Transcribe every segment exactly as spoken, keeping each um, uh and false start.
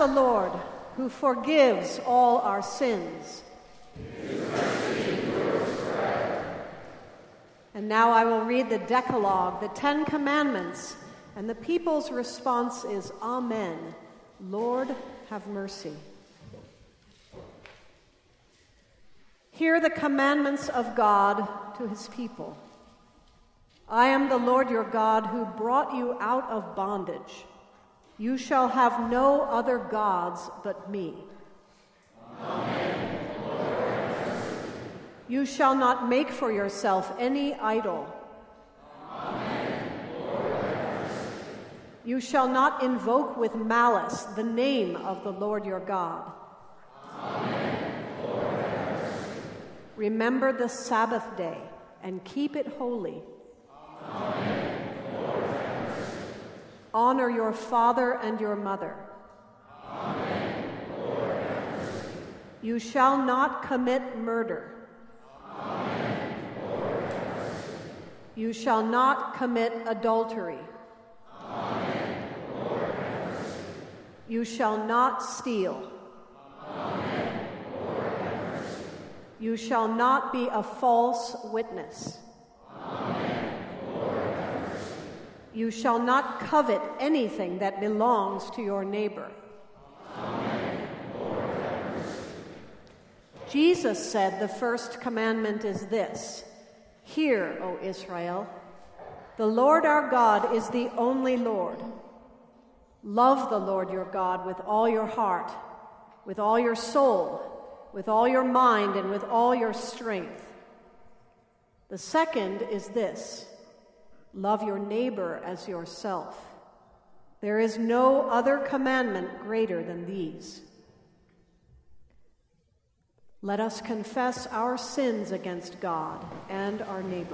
the Lord, who forgives all our sins. And now I will read the Decalogue, the Ten Commandments, and the people's response is, Amen. Lord, have mercy. Hear the commandments of God to his people. I am the Lord your God who brought you out of bondage. You shall have no other gods but me. Amen. You shall not make for yourself any idol. Amen. You shall not invoke with malice the name of the Lord your God. Amen. Remember the Sabbath day and keep it holy. Amen. Honor your father and your mother. Amen. You shall not commit murder. Amen. You shall not commit adultery. Amen. You shall not steal. Amen. You shall not be a false witness. Amen. You shall not covet anything that belongs to your neighbor. Amen. Jesus said the first commandment is this: Hear, O Israel, the Lord our God is the only Lord. Love the Lord your God with all your heart, with all your soul, with all your mind, and with all your strength. The second is this: love your neighbor as yourself. There is no other commandment greater than these. Let us confess our sins against God and our neighbor.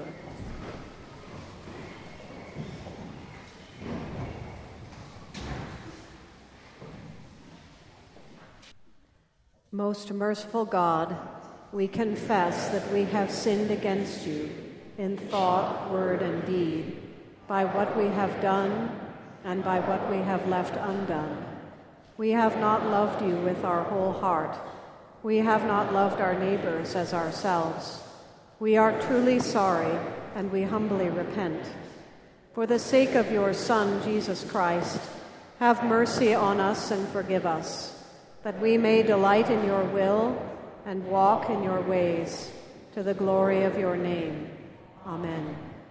Most merciful God, we confess that we have sinned against you in thought, word, and deed, by what we have done and by what we have left undone. We have not loved you with our whole heart. We have not loved our neighbors as ourselves. We are truly sorry, and we humbly repent. For the sake of your Son, Jesus Christ, have mercy on us and forgive us, that we may delight in your will and walk in your ways, to the glory of your name. Amen.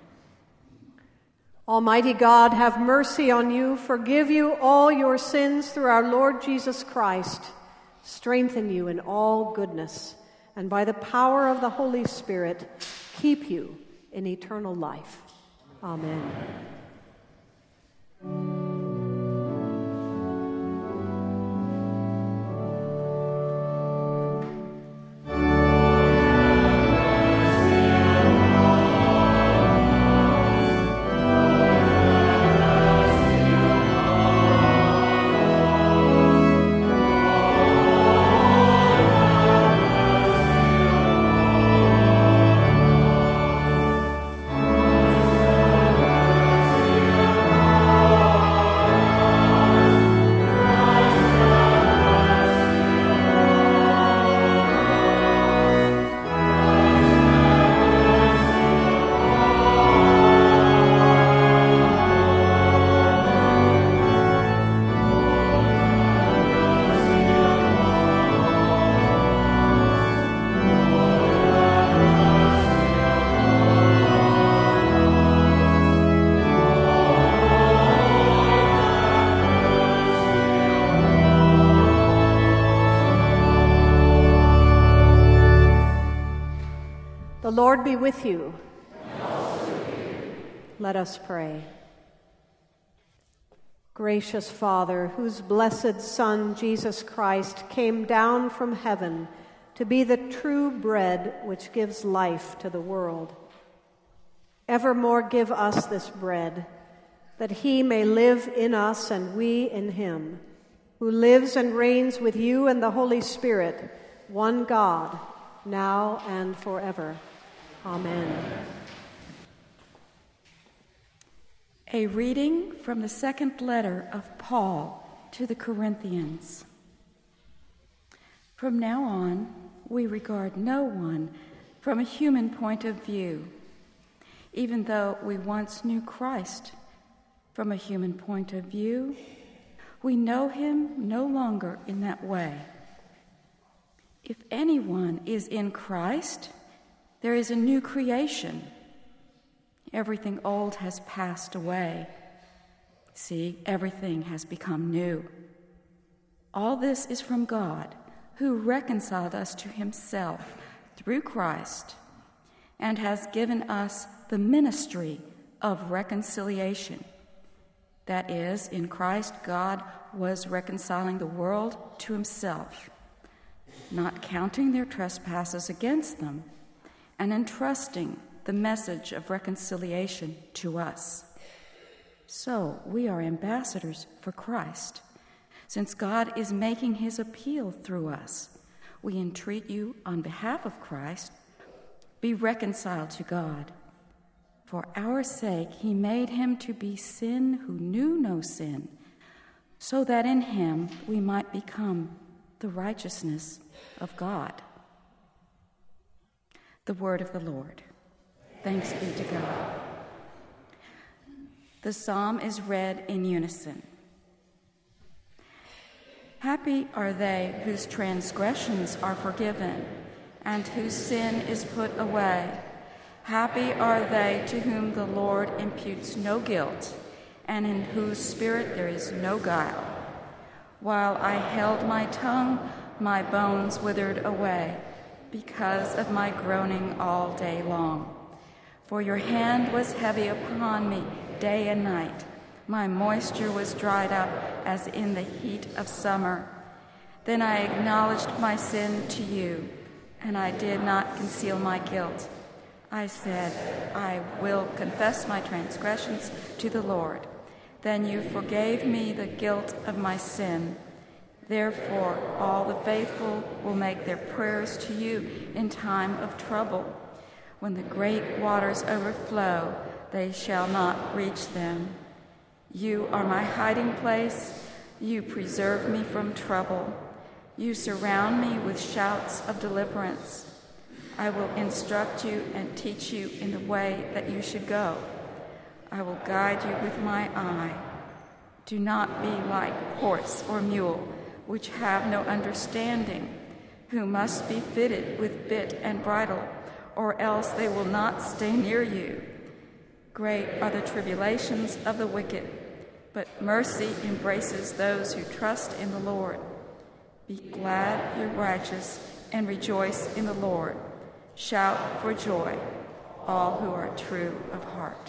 Almighty God, have mercy on you, forgive you all your sins through our Lord Jesus Christ, strengthen you in all goodness, and by the power of the Holy Spirit, keep you in eternal life. Amen. The Lord be with you. And also with you. Let us pray. Gracious Father, whose blessed Son, Jesus Christ, came down from heaven to be the true bread which gives life to the world, evermore give us this bread, that he may live in us and we in him, who lives and reigns with you and the Holy Spirit, one God, now and forever. Amen. A reading from the second letter of Paul to the Corinthians. From now on, we regard no one from a human point of view, even though we once knew Christ from a human point of view. We know him no longer in that way. If anyone is in Christ, there is a new creation. Everything old has passed away. See, everything has become new. All this is from God, who reconciled us to himself through Christ and has given us the ministry of reconciliation. That is, in Christ, God was reconciling the world to himself, not counting their trespasses against them, and entrusting the message of reconciliation to us. So we are ambassadors for Christ. Since God is making his appeal through us, we entreat you on behalf of Christ, be reconciled to God. For our sake he made him to be sin who knew no sin, so that in him we might become the righteousness of God. The word of the Lord. Thanks be to God. The psalm is read in unison. Happy are they whose transgressions are forgiven and whose sin is put away. Happy are they to whom the Lord imputes no guilt and in whose spirit there is no guile. While I held my tongue, my bones withered away because of my groaning all day long. For your hand was heavy upon me day and night. My moisture was dried up as in the heat of summer. Then I acknowledged my sin to you, and I did not conceal my guilt. I said, I will confess my transgressions to the Lord. Then you forgave me the guilt of my sin. Therefore, all the faithful will make their prayers to you in time of trouble. When the great waters overflow, they shall not reach them. You are my hiding place. You preserve me from trouble. You surround me with shouts of deliverance. I will instruct you and teach you in the way that you should go. I will guide you with my eye. Do not be like horse or mule, which have no understanding, who must be fitted with bit and bridle, or else they will not stay near you. Great are the tribulations of the wicked, but mercy embraces those who trust in the Lord. Be glad, you righteous, and rejoice in the Lord. Shout for joy, all who are true of heart.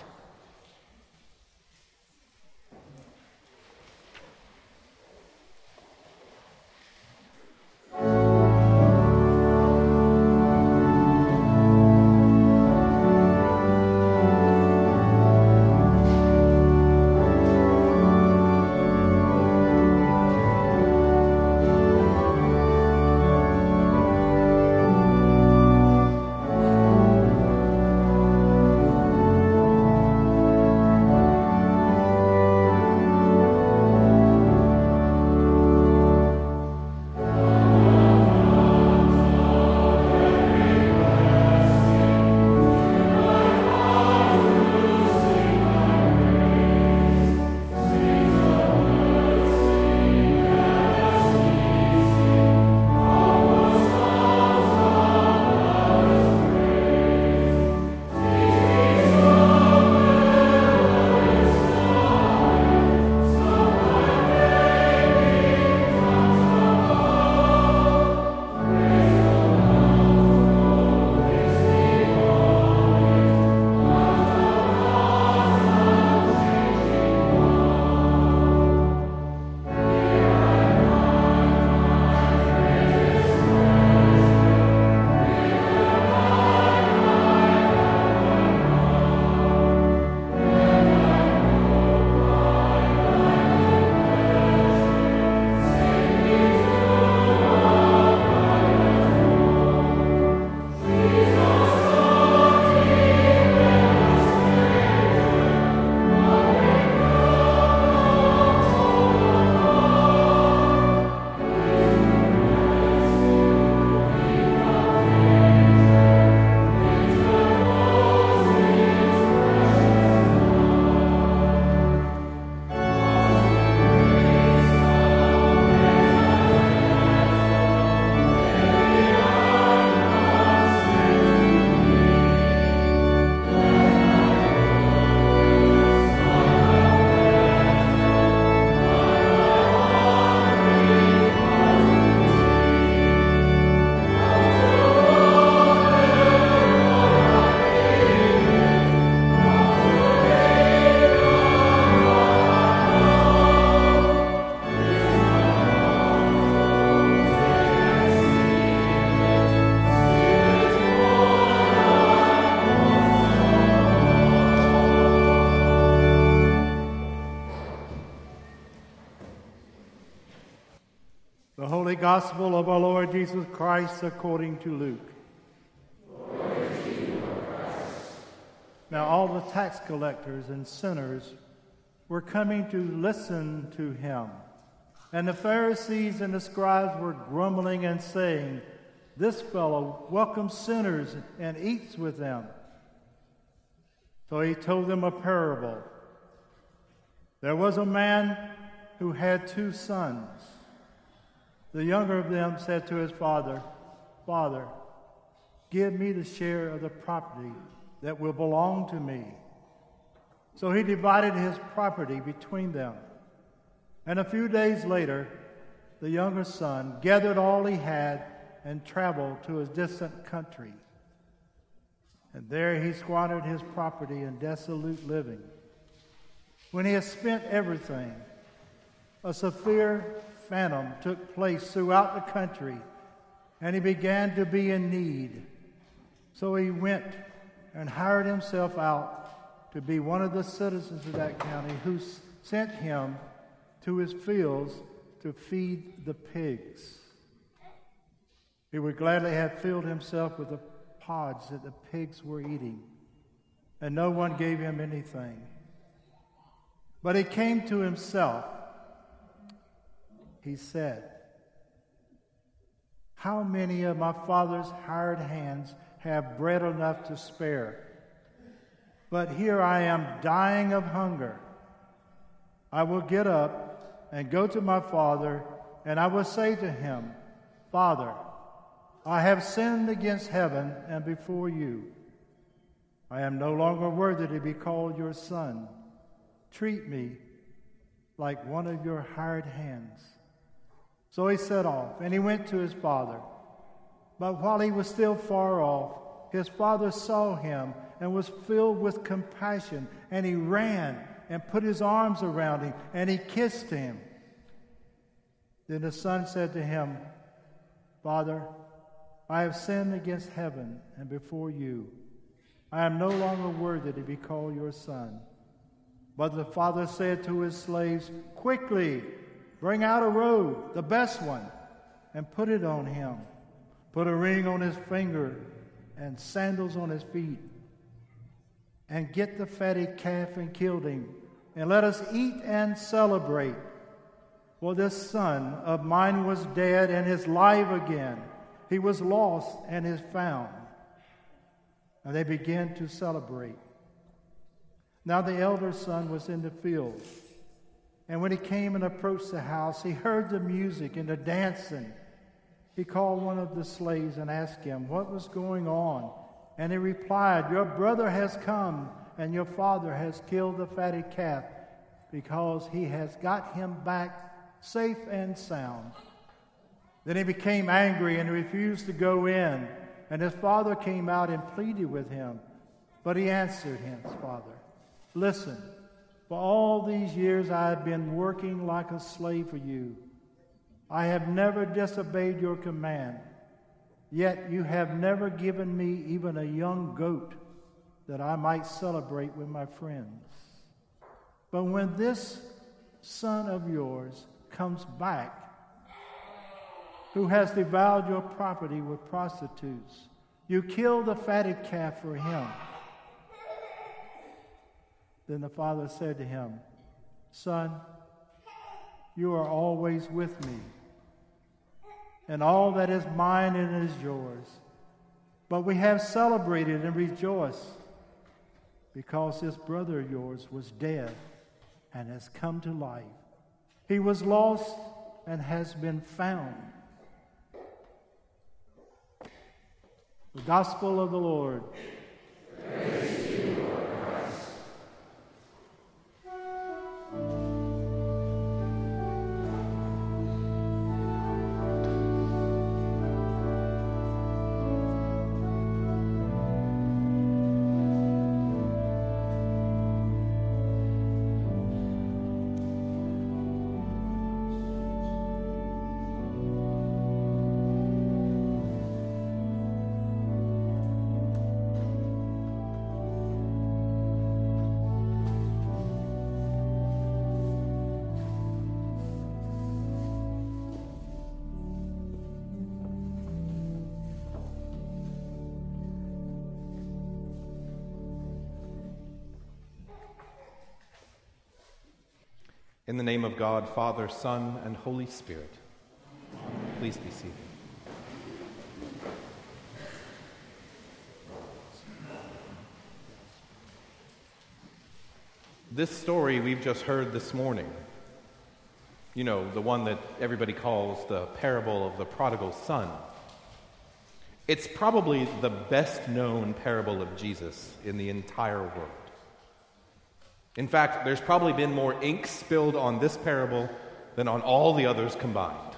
Gospel of our Lord Jesus Christ according to Luke. Glory to you, O Christ. Now all the tax collectors and sinners were coming to listen to him. And the Pharisees and the scribes were grumbling and saying, "This fellow welcomes sinners and eats with them." So he told them a parable. There was a man who had two sons. The younger of them said to his father, "Father, give me the share of the property that will belong to me." So he divided his property between them. And a few days later, the younger son gathered all he had and traveled to a distant country. And there he squandered his property in dissolute living. When he had spent everything, a severe famine took place throughout the country, and he began to be in need. So he went and hired himself out to be one of the citizens of that county, who sent him to his fields to feed the pigs. He would gladly have filled himself with the pods that the pigs were eating, and no one gave him anything. But he came to himself. He said, "How many of my father's hired hands have bread enough to spare? But here I am dying of hunger. I will get up and go to my father, and I will say to him, 'Father, I have sinned against heaven and before you. I am no longer worthy to be called your son. Treat me like one of your hired hands.' So he set off, and he went to his father. But while he was still far off, his father saw him and was filled with compassion, and he ran and put his arms around him, and he kissed him. Then the son said to him, 'Father, I have sinned against heaven and before you. I am no longer worthy to be called your son.' But the father said to his slaves, 'Quickly, bring out a robe, the best one, and put it on him. Put a ring on his finger and sandals on his feet. And get the fatted calf and kill him, and let us eat and celebrate. For this son of mine was dead and is alive again. He was lost and is found.' And they began to celebrate. Now the elder son was in the field. And when he came and approached the house, he heard the music and the dancing. He called one of the slaves and asked him what was going on. And he replied, 'Your brother has come, and your father has killed the fatted calf, because he has got him back safe and sound.' Then he became angry and refused to go in. And his father came out and pleaded with him. But he answered his father, 'Listen, for all these years I have been working like a slave for you. I have never disobeyed your command. Yet you have never given me even a young goat that I might celebrate with my friends. But when this son of yours comes back, who has devoured your property with prostitutes, you kill the fatted calf for him.' Then the father said to him, 'Son, you are always with me, and all that is mine and is yours. But we have celebrated and rejoiced, because this brother of yours was dead and has come to life. He was lost and has been found.'" The Gospel of the Lord. Praise to you, Lord Christ. In the name of God, Father, Son, and Holy Spirit. Please be seated. This story we've just heard this morning, you know, the one that everybody calls the parable of the prodigal son, it's probably the best known parable of Jesus in the entire world. In fact, there's probably been more ink spilled on this parable than on all the others combined.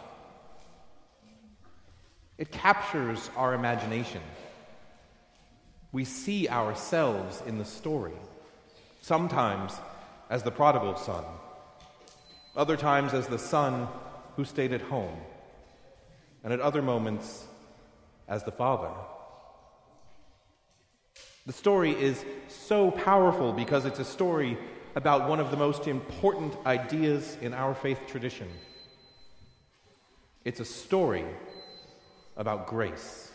It captures our imagination. We see ourselves in the story, sometimes as the prodigal son, other times as the son who stayed at home, and at other moments as the father. The story is so powerful because it's a story about one of the most important ideas in our faith tradition. It's a story about grace.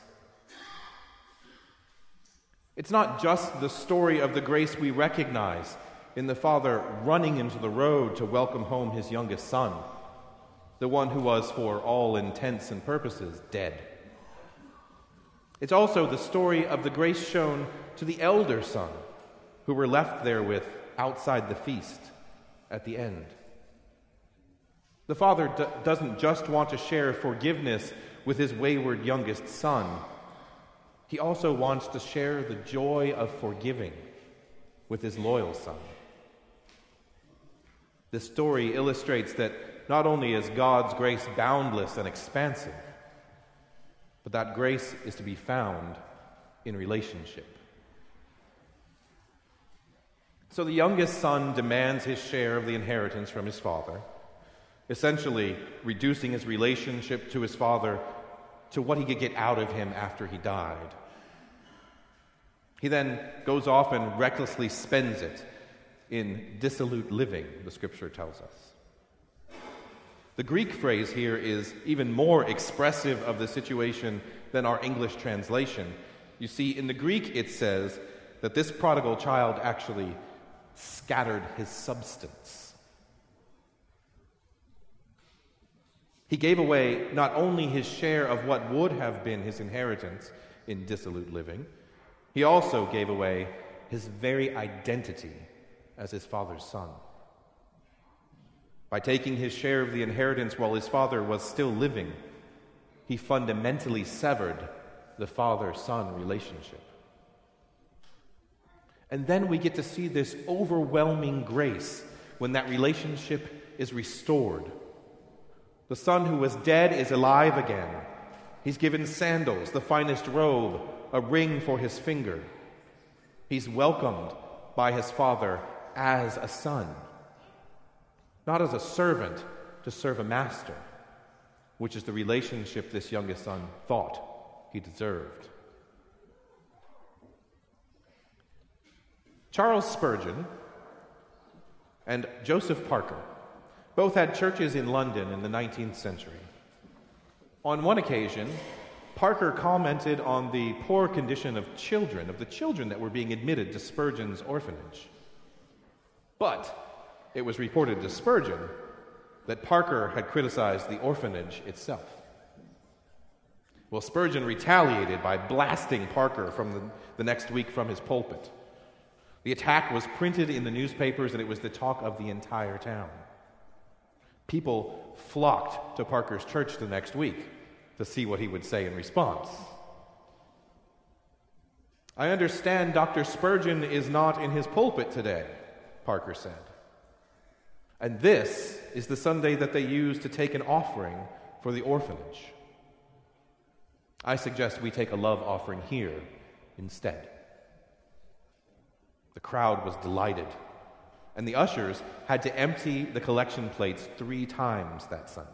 It's not just the story of the grace we recognize in the father running into the road to welcome home his youngest son, the one who was, for all intents and purposes, dead. It's also the story of the grace shown to the elder son, who were left there with outside the feast at the end. The father d- doesn't just want to share forgiveness with his wayward youngest son. He also wants to share the joy of forgiving with his loyal son. This story illustrates that not only is God's grace boundless and expansive, but that grace is to be found in relationship. So the youngest son demands his share of the inheritance from his father, essentially reducing his relationship to his father to what he could get out of him after he died. He then goes off and recklessly spends it in dissolute living, the scripture tells us. The Greek phrase here is even more expressive of the situation than our English translation. You see, in the Greek it says that this prodigal child actually scattered his substance. He gave away not only his share of what would have been his inheritance in dissolute living, he also gave away his very identity as his father's son. By taking his share of the inheritance while his father was still living, he fundamentally severed the father-son relationship. And then we get to see this overwhelming grace when that relationship is restored. The son who was dead is alive again. He's given sandals, the finest robe, a ring for his finger. He's welcomed by his father as a son, not as a servant to serve a master, which is the relationship this youngest son thought he deserved. Charles Spurgeon and Joseph Parker both had churches in London in the nineteenth century. On one occasion, Parker commented on the poor condition of children, of the children that were being admitted to Spurgeon's orphanage. But it was reported to Spurgeon that Parker had criticized the orphanage itself. Well, Spurgeon retaliated by blasting Parker from the, the next week from his pulpit. The attack was printed in the newspapers, and it was the talk of the entire town. People flocked to Parker's church the next week to see what he would say in response. "I understand Doctor Spurgeon is not in his pulpit today," Parker said. "And this is the Sunday that they use to take an offering for the orphanage. I suggest we take a love offering here instead." The crowd was delighted, and the ushers had to empty the collection plates three times that Sunday.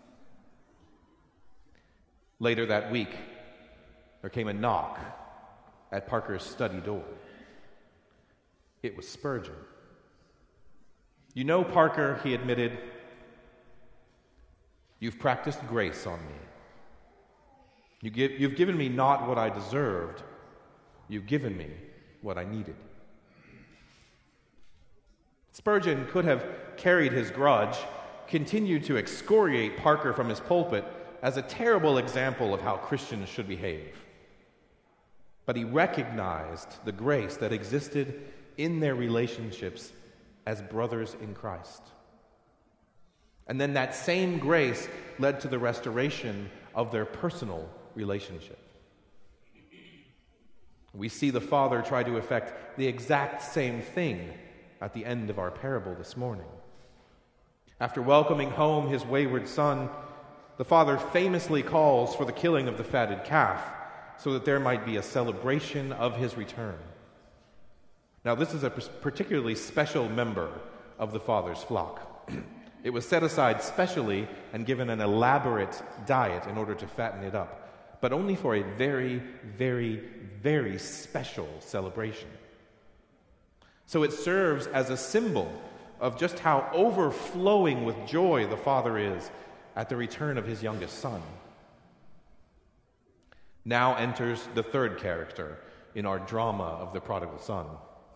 Later that week, there came a knock at Parker's study door. It was Spurgeon. "You know, Parker," he admitted, "you've practiced grace on me. You give, you've given me not what I deserved. You've given me what I needed." Spurgeon could have carried his grudge, continued to excoriate Parker from his pulpit as a terrible example of how Christians should behave. But he recognized the grace that existed in their relationships as brothers in Christ. And then that same grace led to the restoration of their personal relationship. We see the Father try to effect the exact same thing at the end of our parable this morning. After welcoming home his wayward son, the Father famously calls for the killing of the fatted calf so that there might be a celebration of his return. Now, this is a particularly special member of the Father's flock. It was set aside specially and given an elaborate diet in order to fatten it up, but only for a very, very, very special celebration. So it serves as a symbol of just how overflowing with joy the Father is at the return of his youngest son. Now enters the third character in our drama of the prodigal son.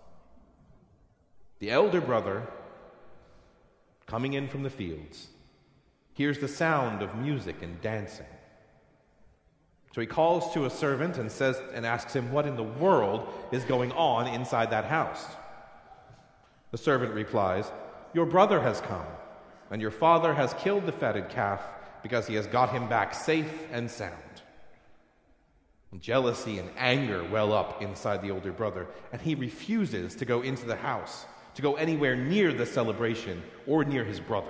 The elder brother, coming in from the fields, hears the sound of music and dancing. So he calls to a servant and says and asks him what in the world is going on inside that house. The servant replies, "Your brother has come, and your father has killed the fatted calf because he has got him back safe and sound." And jealousy and anger well up inside the older brother, and he refuses to go into the house, to go anywhere near the celebration or near his brother.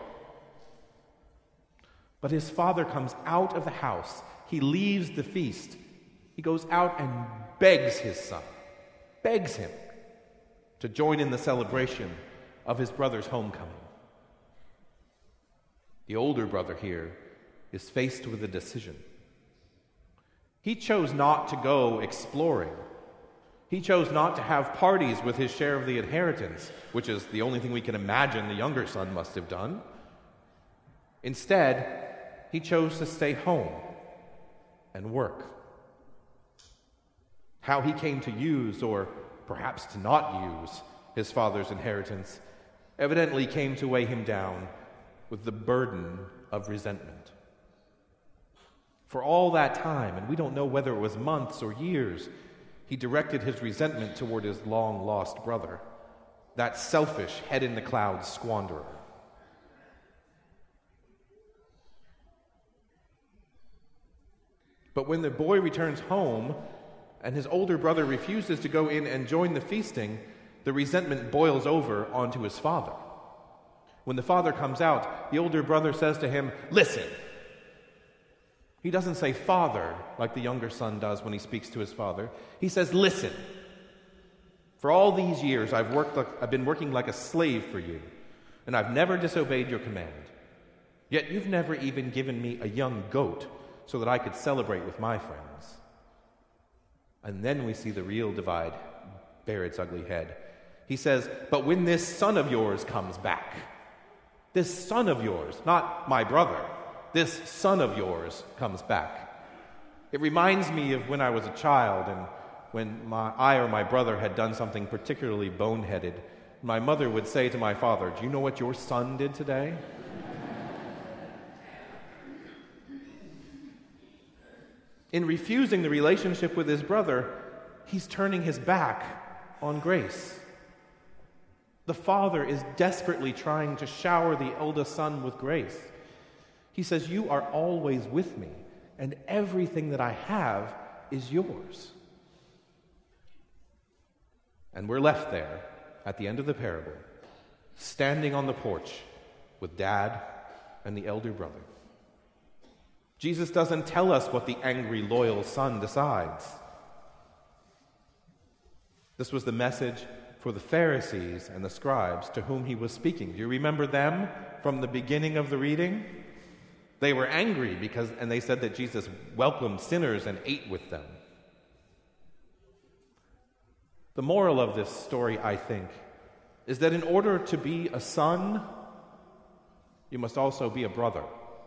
But his father comes out of the house. He leaves the feast. He goes out and begs his son, begs him to join in the celebration of his brother's homecoming. The older brother here is faced with a decision. He chose not to go exploring. He chose not to have parties with his share of the inheritance, which is the only thing we can imagine the younger son must have done. Instead, he chose to stay home and work. How he came to use, or perhaps to not use, his father's inheritance evidently came to weigh him down with the burden of resentment. For all that time, and we don't know whether it was months or years, he directed his resentment toward his long-lost brother, that selfish, head-in-the-clouds squanderer. But when the boy returns home and his older brother refuses to go in and join the feasting, the resentment boils over onto his father. When the father comes out, the older brother says to him, "Listen." He doesn't say "father" like the younger son does when he speaks to his father. He says, "Listen. For all these years, I've worked like, I've been working like a slave for you, and I've never disobeyed your command. Yet you've never even given me a young goat so that I could celebrate with my friends." And then we see the real divide bear its ugly head. He says, "But when this son of yours comes back," this son of yours, not my brother, this son of yours comes back. It reminds me of when I was a child and when my, I or my brother had done something particularly boneheaded. My mother would say to my father, "Do you know what your son did today?" In refusing the relationship with his brother, he's turning his back on grace. The father is desperately trying to shower the eldest son with grace. He says, "You are always with me, and everything that I have is yours." And we're left there at the end of the parable, standing on the porch with Dad and the elder brother. Jesus doesn't tell us what the angry, loyal son decides. This was the message for the Pharisees and the scribes to whom he was speaking. Do you remember them from the beginning of the reading? They were angry because, and they said that Jesus welcomed sinners and ate with them. The moral of this story, I think, is that in order to be a son, you must also be a brother.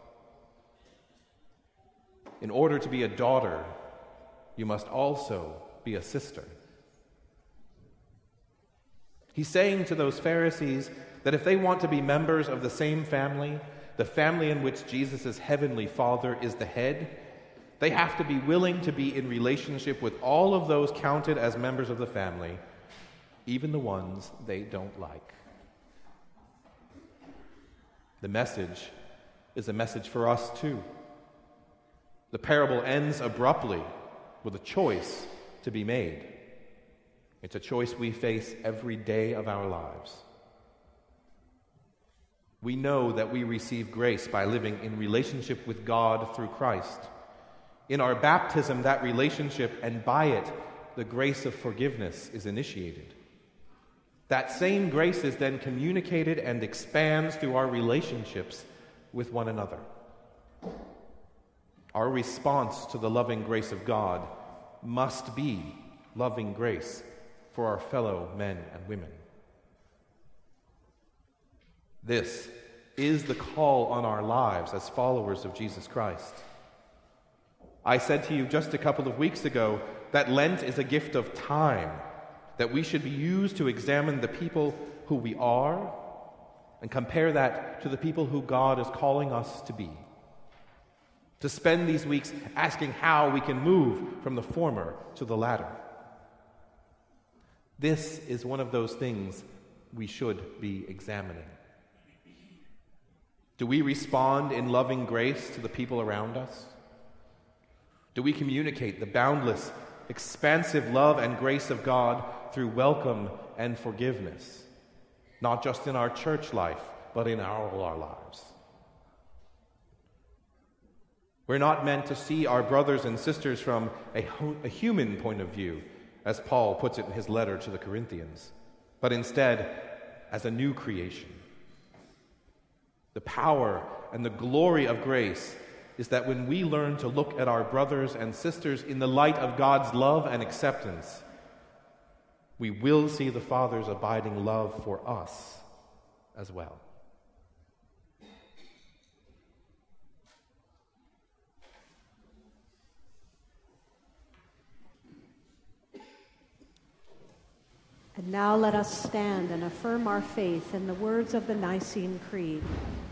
In order to be a daughter, you must also be a sister. He's saying to those Pharisees that if they want to be members of the same family, the family in which Jesus' heavenly Father is the head, they have to be willing to be in relationship with all of those counted as members of the family, even the ones they don't like. The message is a message for us too. The parable ends abruptly with a choice to be made. It's a choice we face every day of our lives. We know that we receive grace by living in relationship with God through Christ. In our baptism, that relationship, and by it, the grace of forgiveness is initiated. That same grace is then communicated and expands through our relationships with one another. Our response to the loving grace of God must be loving grace for our fellow men and women. This is the call on our lives as followers of Jesus Christ. I said to you just a couple of weeks ago that Lent is a gift of time, that we should be used to examine the people who we are and compare that to the people who God is calling us to be. To spend these weeks asking how we can move from the former to the latter. This is one of those things we should be examining. Do we respond in loving grace to the people around us? Do we communicate the boundless, expansive love and grace of God through welcome and forgiveness, not just in our church life, but in all our lives? We're not meant to see our brothers and sisters from a, a human point of view, as Paul puts it in his letter to the Corinthians, but instead as a new creation. The power and the glory of grace is that when we learn to look at our brothers and sisters in the light of God's love and acceptance, we will see the Father's abiding love for us as well. And now let us stand and affirm our faith in the words of the Nicene Creed.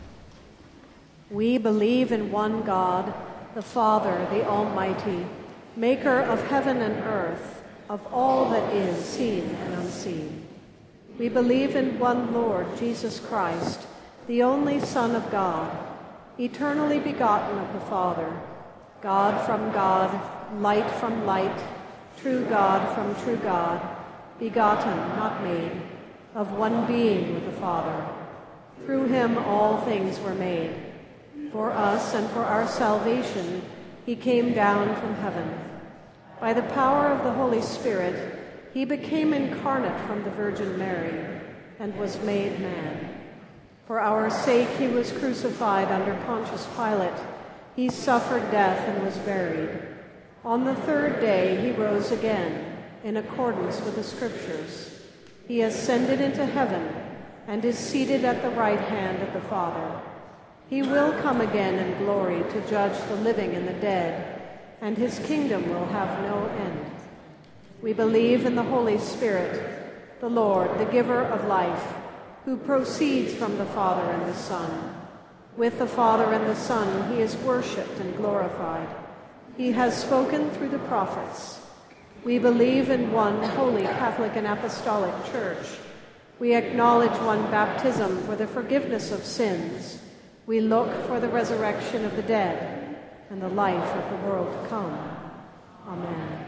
We believe in one God, the Father, the Almighty, maker of heaven and earth, of all that is seen and unseen. We believe in one Lord, Jesus Christ, the only Son of God, eternally begotten of the Father, God from God, light from light, true God from true God, begotten, not made, of one being with the Father. Through him all things were made. For us and for our salvation, he came down from heaven. By the power of the Holy Spirit, he became incarnate from the Virgin Mary and was made man. For our sake he was crucified under Pontius Pilate. He suffered death and was buried. On the third day he rose again, in accordance with the Scriptures. He ascended into heaven and is seated at the right hand of the Father. He will come again in glory to judge the living and the dead, and his kingdom will have no end. We believe in the Holy Spirit, the Lord, the giver of life, who proceeds from the Father and the Son. With the Father and the Son he is worshipped and glorified. He has spoken through the prophets. We believe in one holy Catholic and Apostolic Church. We acknowledge one baptism for the forgiveness of sins. We look for the resurrection of the dead and the life of the world to come. Amen.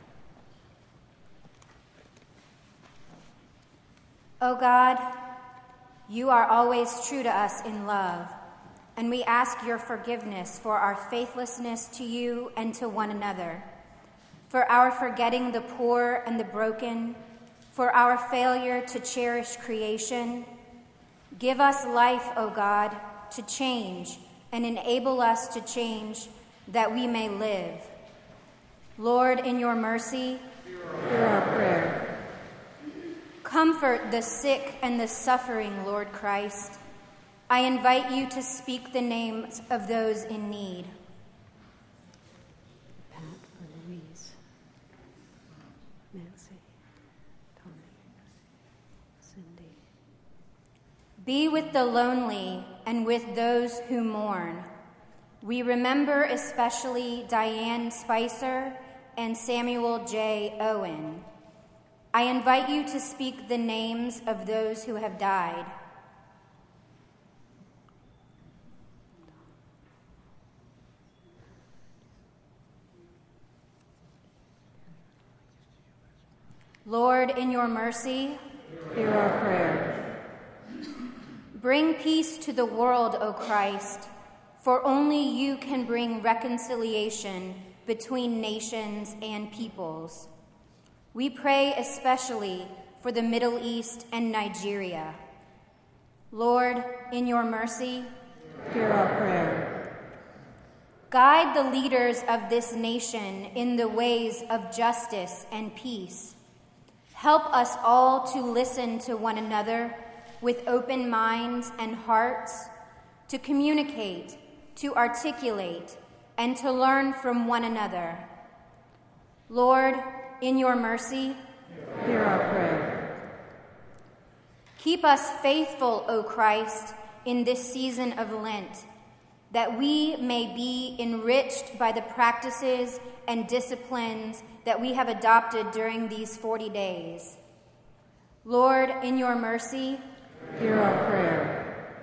O God, you are always true to us in love, and we ask your forgiveness for our faithlessness to you and to one another, for our forgetting the poor and the broken, for our failure to cherish creation. Give us life, O God, to change, and enable us to change, that we may live. Lord, in your mercy, hear our prayer. Comfort the sick and the suffering, Lord Christ. I invite you to speak the names of those in need. Pat for Louise, Nancy, Tommy, Be with the lonely and with those who mourn. We remember especially Diane Spicer and Samuel J. Owen. I invite you to speak the names of those who have died. Lord, in your mercy, hear our prayer. Bring peace to the world, O Christ, for only you can bring reconciliation between nations and peoples. We pray especially for the Middle East and Nigeria. Lord, in your mercy, hear our prayer. Guide the leaders of this nation in the ways of justice and peace. Help us all to listen to one another with open minds and hearts, to communicate, to articulate, and to learn from one another. Lord, in your mercy, hear our prayer. Keep us faithful, O Christ, in this season of Lent, that we may be enriched by the practices and disciplines that we have adopted during these forty days. Lord, in your mercy, hear our prayer.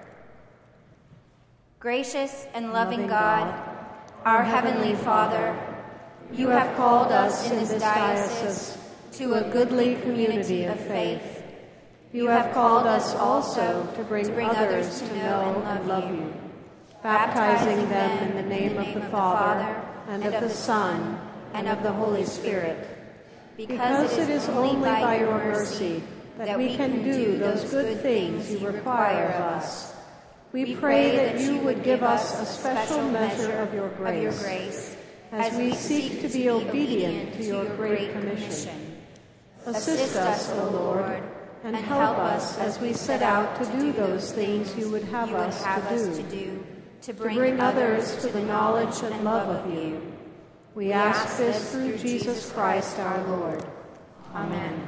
Gracious and loving, Loving God, God, our Heavenly Father, you have called us in this diocese to a goodly community of faith. You have called us also to bring others to know and love you, baptizing them in the name of the Father, and of the Son, and of the Holy Spirit. Because it is only by your mercy that we can do those good things you require of us. We pray that you would give us a special measure of your grace as we seek to be obedient to your great commission. Assist us, O Lord, and help us as we set out to do those things you would have us to do, to bring others to the knowledge and love of you. We ask this through Jesus Christ our Lord. Amen.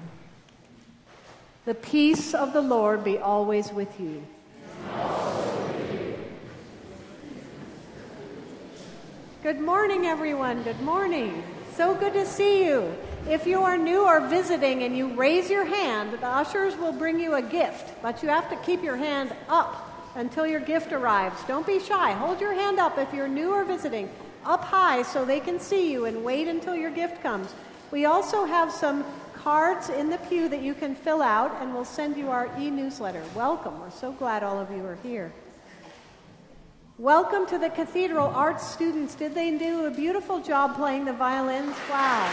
The peace of the Lord be always with you. Good morning, everyone. Good morning. So good to see you. If you are new or visiting and you raise your hand, the ushers will bring you a gift, but you have to keep your hand up until your gift arrives. Don't be shy. Hold your hand up if you're new or visiting, up high so they can see you, and wait until your gift comes. We also have some cards in the pew that you can fill out, and we'll send you our e-newsletter. Welcome. We're so glad all of you are here. Welcome to the Cathedral Arts students. Did they do a beautiful job playing the violins? Wow.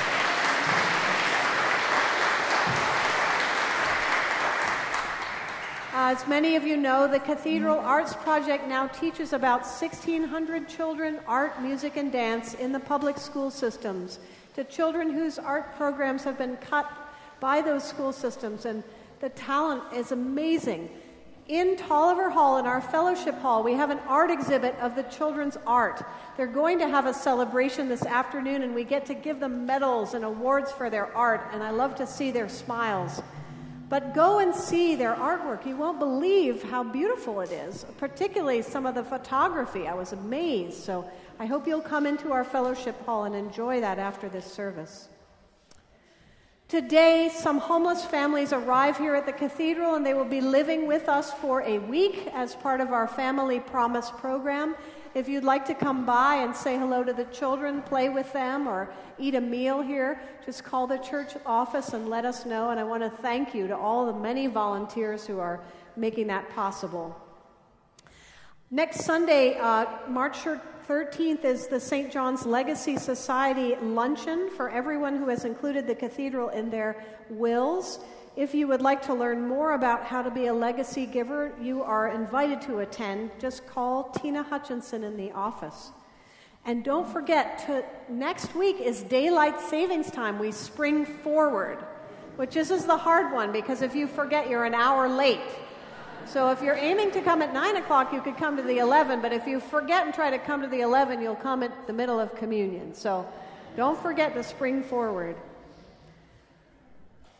As many of you know, the Cathedral Arts Project now teaches about sixteen hundred children art, music, and dance in the public school systems, to children whose art programs have been cut by those school systems, and the talent is amazing. In Tolliver Hall, in our fellowship hall, we have an art exhibit of the children's art. They're going to have a celebration this afternoon, and we get to give them medals and awards for their art, and I love to see their smiles. But go and see their artwork. You won't believe how beautiful it is, particularly some of the photography. I was amazed. So I hope you'll come into our fellowship hall and enjoy that after this service. Today, some homeless families arrive here at the cathedral, and they will be living with us for a week as part of our Family Promise program. If you'd like to come by and say hello to the children, play with them, or eat a meal here, just call the church office and let us know. And I want to thank you to all the many volunteers who are making that possible. Next Sunday, uh, March thirteenth, is the Saint John's Legacy Society luncheon for everyone who has included the cathedral in their wills. If you would like to learn more about how to be a legacy giver, you are invited to attend. Just call Tina Hutchinson in the office. And don't forget, to, next week is daylight savings time. We spring forward, which this is the hard one, because if you forget, you're an hour late. So if you're aiming to come at nine o'clock, you could come to the eleven, but if you forget and try to come to the eleven, you'll come at the middle of communion. So don't forget to spring forward.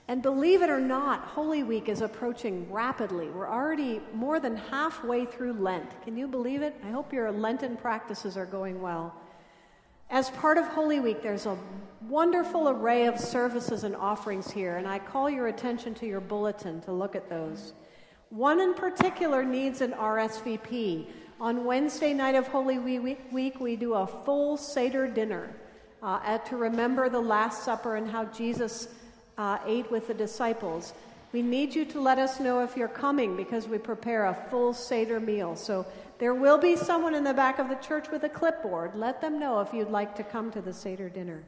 And believe it or not, Holy Week is approaching rapidly. We're already more than halfway through Lent. Can you believe it? I hope your Lenten practices are going well. As part of Holy Week, there's a wonderful array of services and offerings here, and I call your attention to your bulletin to look at those. One in particular needs an R S V P. On Wednesday night of Holy Week, we do a full Seder dinner uh, at, to remember the Last Supper and how Jesus uh, ate with the disciples. We need you to let us know if you're coming because we prepare a full Seder meal. So there will be someone in the back of the church with a clipboard. Let them know if you'd like to come to the Seder dinner.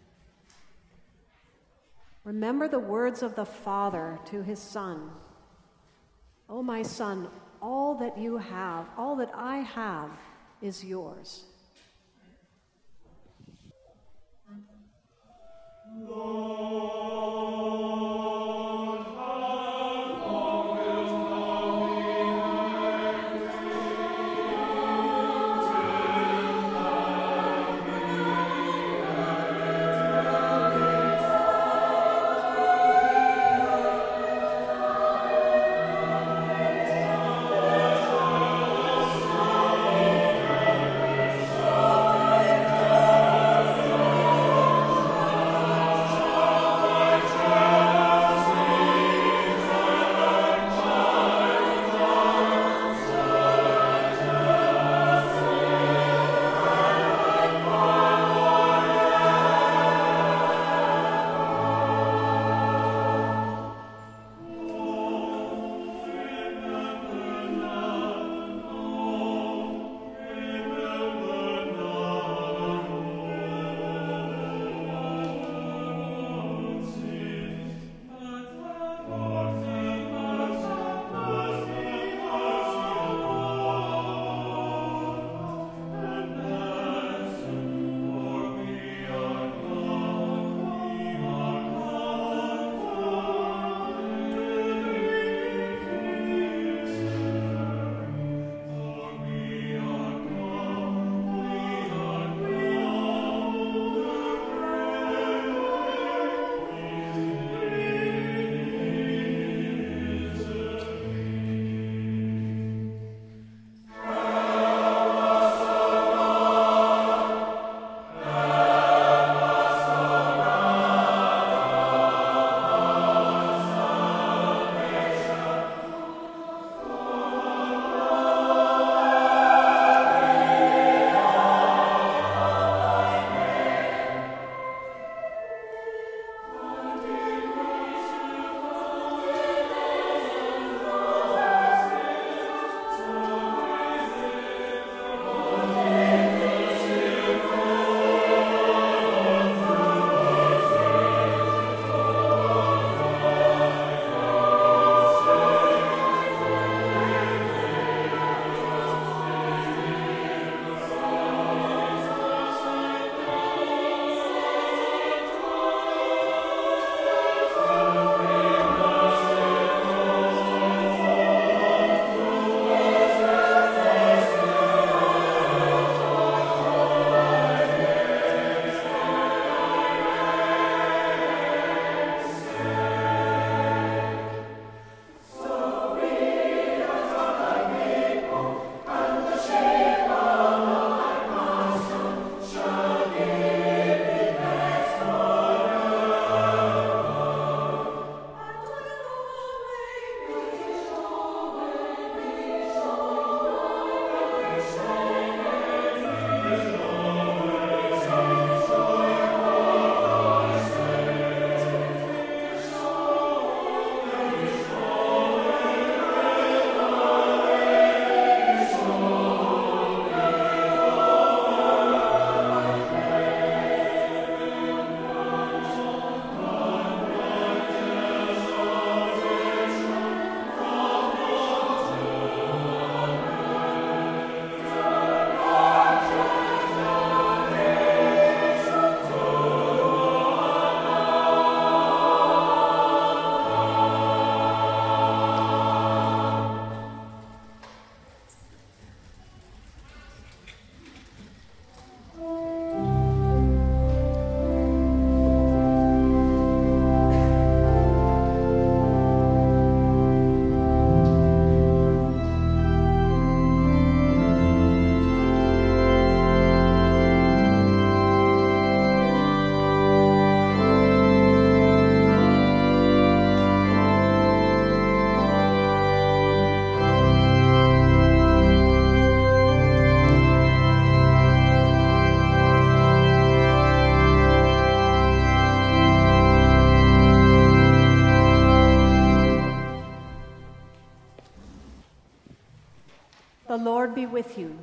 Remember the words of the Father to his Son. "Oh, my Son, all that you have, all that I have is yours." Lord. Lord be with you.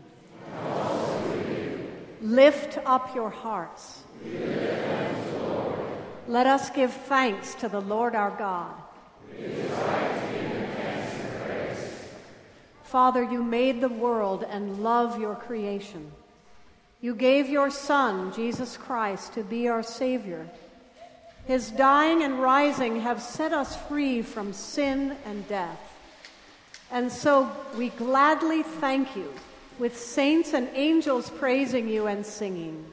Lift up your hearts. Let us give thanks to the Lord our God. Father, you made the world and love your creation. You gave your Son, Jesus Christ, to be our Savior. His dying and rising have set us free from sin and death. And so we gladly thank you, with saints and angels praising you and singing.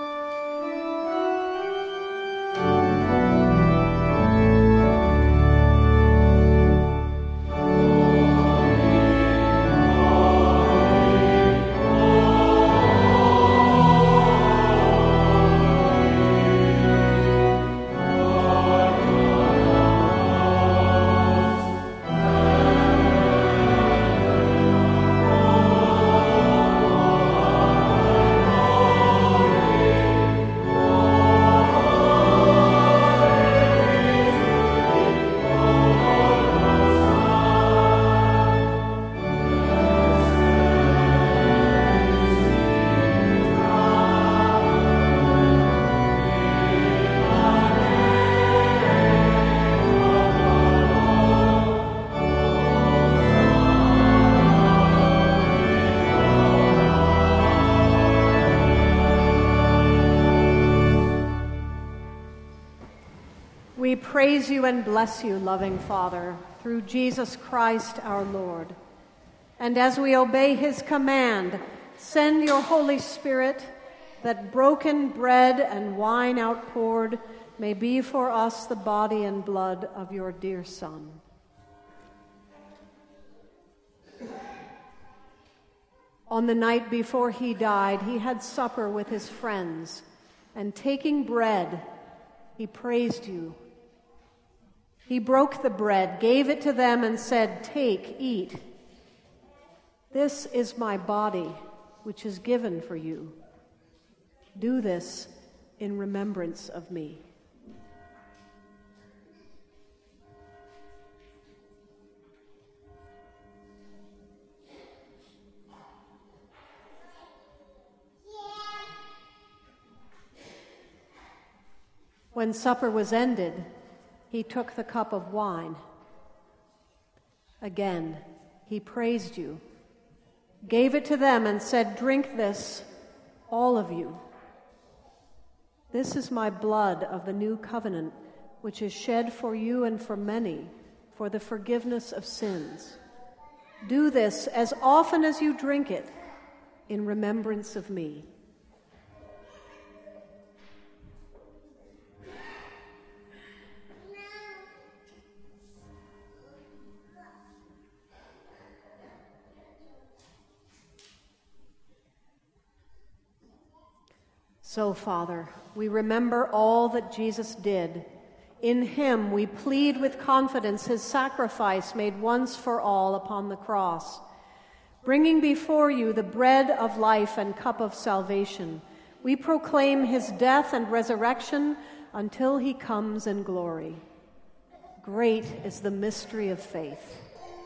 We praise you and bless you, loving Father, through Jesus Christ our Lord. And as we obey his command, send your Holy Spirit, that broken bread and wine outpoured may be for us the body and blood of your dear Son. On the night before he died, he had supper with his friends, and taking bread, he praised you. He broke the bread, gave it to them, and said, "Take, eat. This is my body, which is given for you. Do this in remembrance of me." When supper was ended, he took the cup of wine. Again, he praised you, gave it to them, and said, "Drink this, all of you. This is my blood of the new covenant, which is shed for you and for many for the forgiveness of sins. Do this as often as you drink it in remembrance of me." So, Father, we remember all that Jesus did. In him we plead with confidence his sacrifice made once for all upon the cross. Bringing before you the bread of life and cup of salvation, we proclaim his death and resurrection until he comes in glory. Great is the mystery of faith.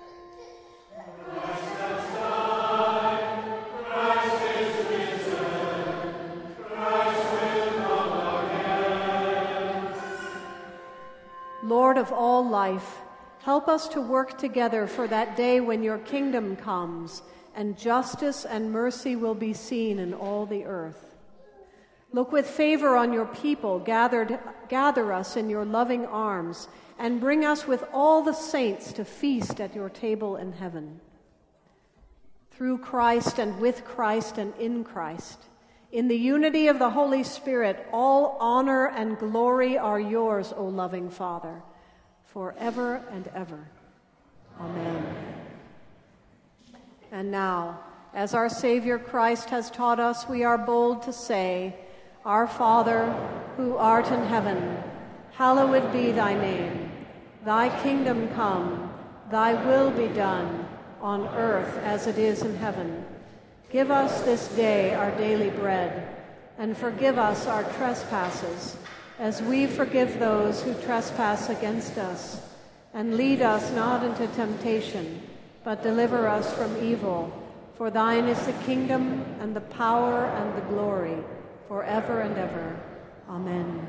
Lord of all life, help us to work together for that day when your kingdom comes and justice and mercy will be seen in all the earth. Look with favor on your people, gathered, gather us in your loving arms, and bring us with all the saints to feast at your table in heaven. Through Christ and with Christ and in Christ, in the unity of the Holy Spirit, all honor and glory are yours, O loving Father, forever and ever. Amen. And now, as our Savior Christ has taught us, we are bold to say, "Our Father, who art in heaven, hallowed be thy name. Thy kingdom come, thy will be done, on earth as it is in heaven. Give us this day our daily bread, and forgive us our trespasses, as we forgive those who trespass against us. And lead us not into temptation, but deliver us from evil. For thine is the kingdom, and the power, and the glory, forever and ever. Amen.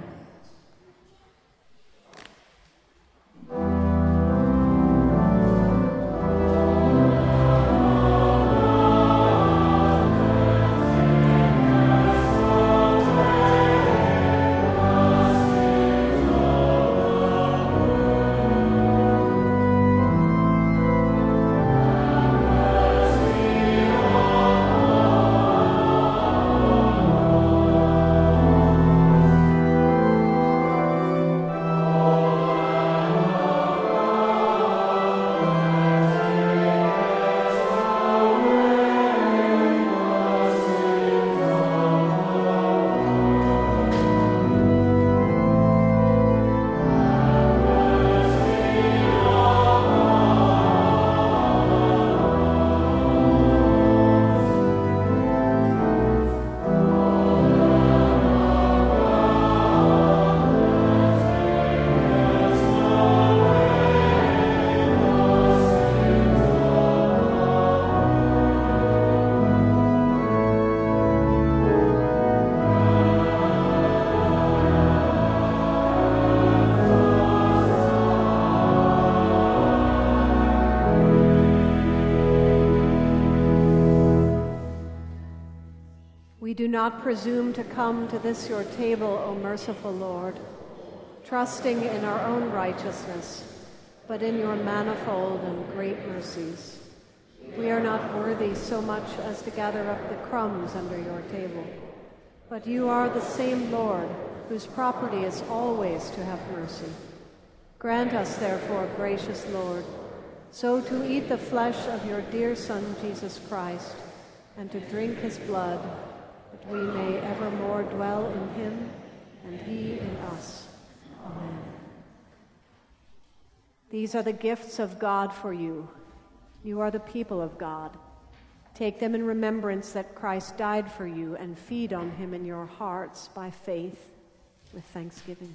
We do not presume to come to this your table, O merciful Lord, trusting in our own righteousness, but in your manifold and great mercies. We are not worthy so much as to gather up the crumbs under your table, but you are the same Lord, whose property is always to have mercy. Grant us, therefore, gracious Lord, so to eat the flesh of your dear Son, Jesus Christ, and to drink his blood, that we may evermore dwell in him and he in us. Amen. These are the gifts of God for you. You are the people of God. Take them in remembrance that Christ died for you, and feed on him in your hearts by faith with thanksgiving.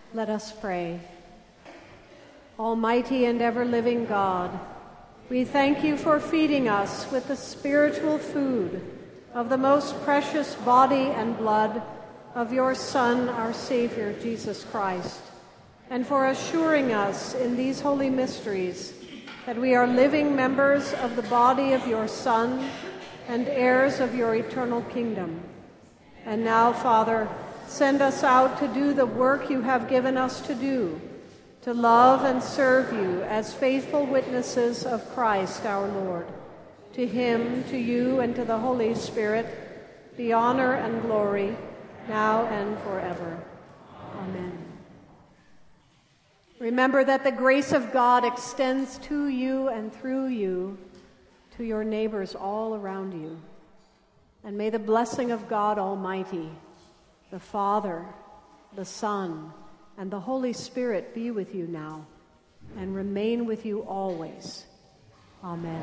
Let us pray. Almighty and ever-living God, we thank you for feeding us with the spiritual food of the most precious body and blood of your Son, our Savior, Jesus Christ, and for assuring us in these holy mysteries that we are living members of the body of your Son and heirs of your eternal kingdom. And now, Father, send us out to do the work you have given us to do, to love and serve you as faithful witnesses of Christ our Lord. To him, to you, and to the Holy Spirit, be honor and glory, now and forever. Amen. Remember that the grace of God extends to you and through you to your neighbors all around you. And may the blessing of God Almighty, the Father, the Son, and the Holy Spirit be with you now and remain with you always. Amen.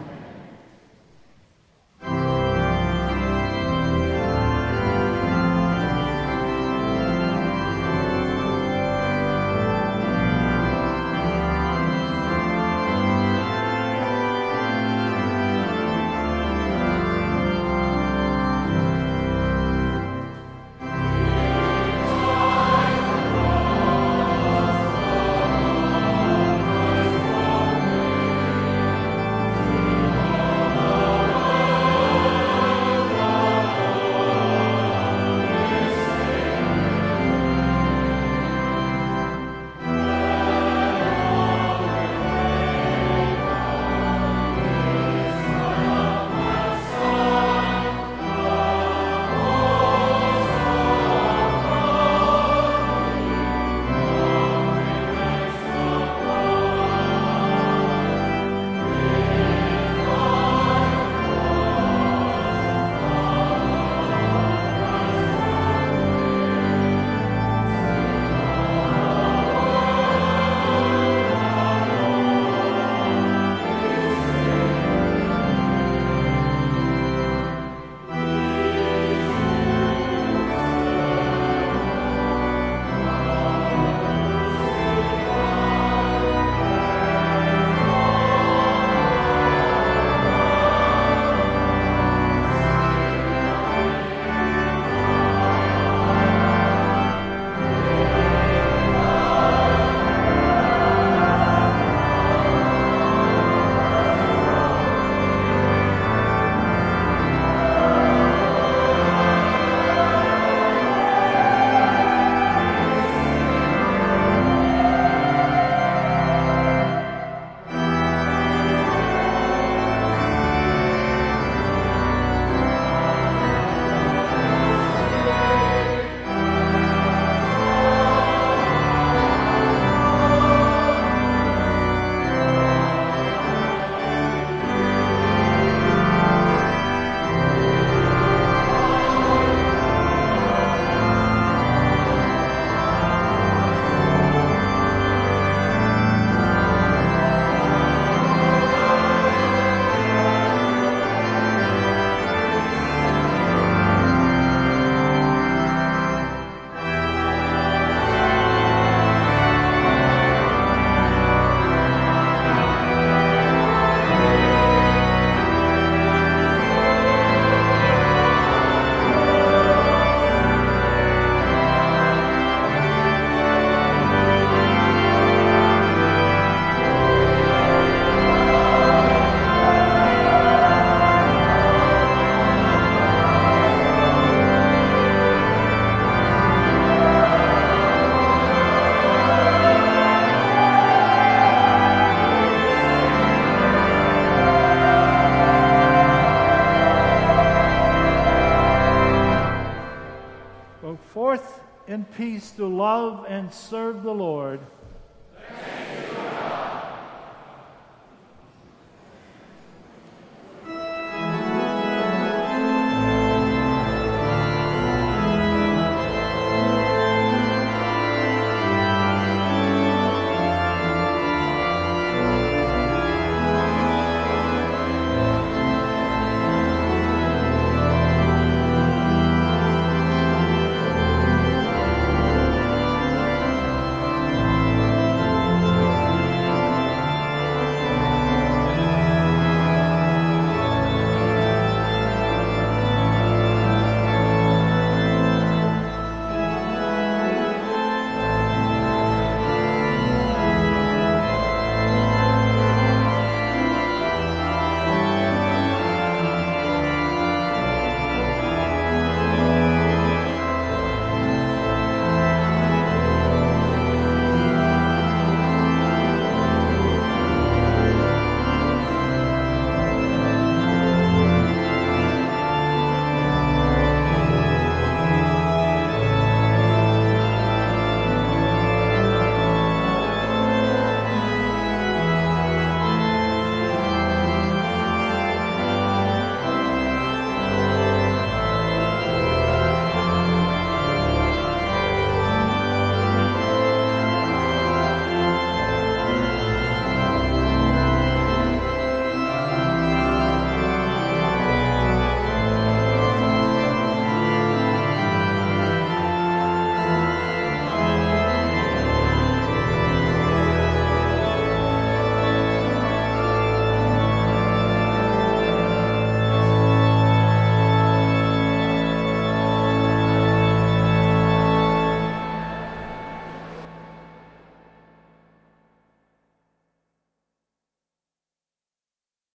Forth in peace to love and serve the Lord.